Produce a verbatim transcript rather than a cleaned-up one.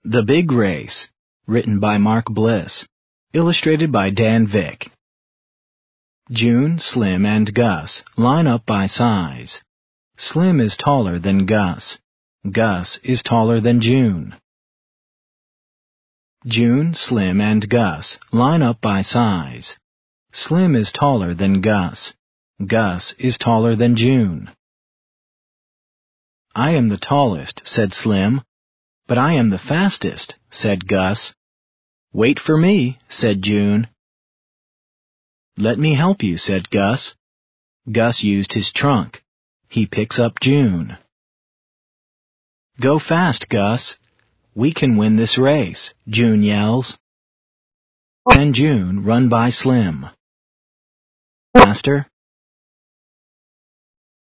The Big Race, written by Mark Bliss, illustrated by Dan Vick. June, Slim, and Gus line up by size. Slim is taller than Gus. Gus is taller than June. June, Slim, and Gus line up by size. Slim is taller than Gus. Gus is taller than June. I am the tallest, said Slim. But I am the fastest, said Gus. Wait for me, said June. Let me help you, said Gus. Gus used his trunk. He picks up June. Go fast, Gus. We can win this race, June yells. And June run by Slim. Faster,